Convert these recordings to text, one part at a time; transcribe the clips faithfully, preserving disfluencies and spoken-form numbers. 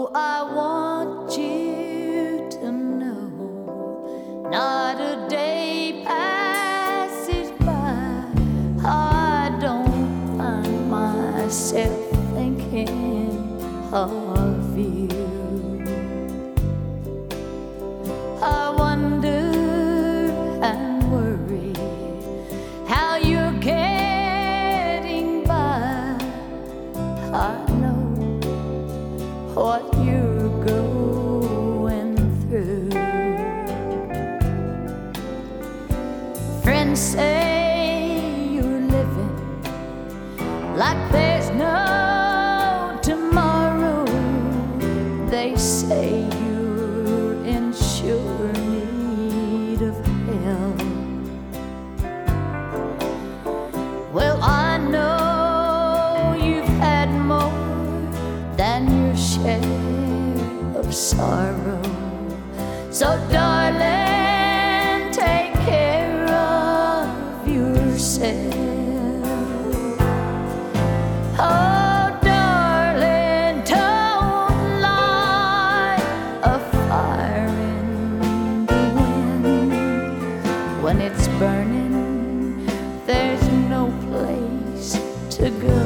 I want you to know, not a day passes by I don't find myself thinking of you. I wonder and worry how you're getting by. I know what you're going through. Friends say you're living like there's no tomorrow. They say you're in sure need of help. Well, I know you've had more than your share of sorrow. So darling, take care of yourself. Oh darling, don't light a fire in the wind. When it's burning, there's no place to go.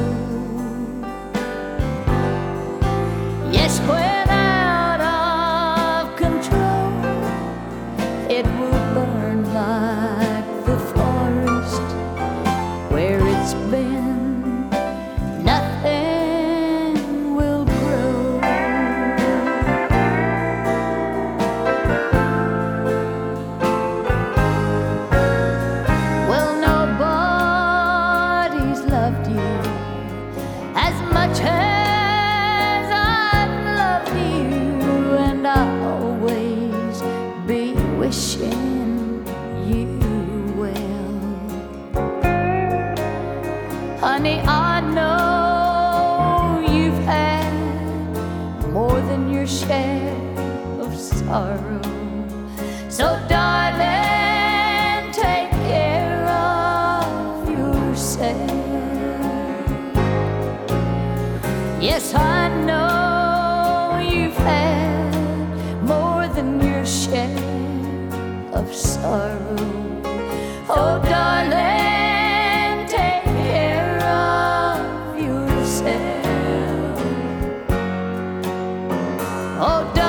Yes, when out of control, it will burn like the forest where it's been. Nothing will grow. Well, nobody's loved you as much as I've loved you, and I'll always be wishing you well. Honey, I know you've had more than your share of sorrow. So darling, take care of yourself. Yes, I know you've had more than your share of sorrow. Oh darling, take care of yourself. Oh darling,